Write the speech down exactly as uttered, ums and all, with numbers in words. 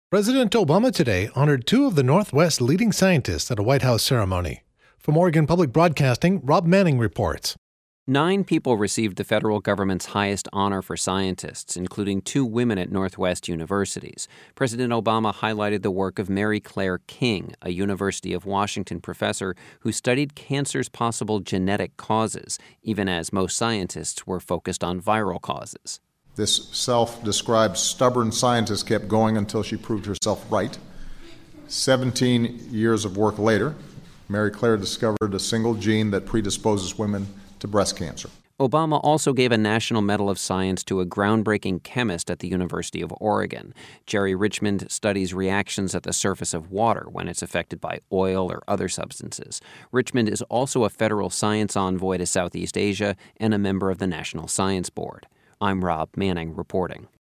President Obama today honored two of the Northwest's leading scientists at a White House ceremony. From Oregon Public Broadcasting, Rob Manning reports. Nine people received the federal government's highest honor for scientists, including two women at Northwest universities. President Obama highlighted the work of Mary Claire King, a University of Washington professor who studied cancer's possible genetic causes, even as most scientists were focused on viral causes. This self-described stubborn scientist kept going until she proved herself right. Seventeen years of work later, Mary Claire discovered a single gene that predisposes women to breast cancer. Obama also gave a National Medal of Science to a groundbreaking chemist at the University of Oregon. Jerry Richmond studies reactions at the surface of water when it's affected by oil or other substances. Richmond is also a federal science envoy to Southeast Asia and a member of the National Science Board. I'm Rob Manning reporting.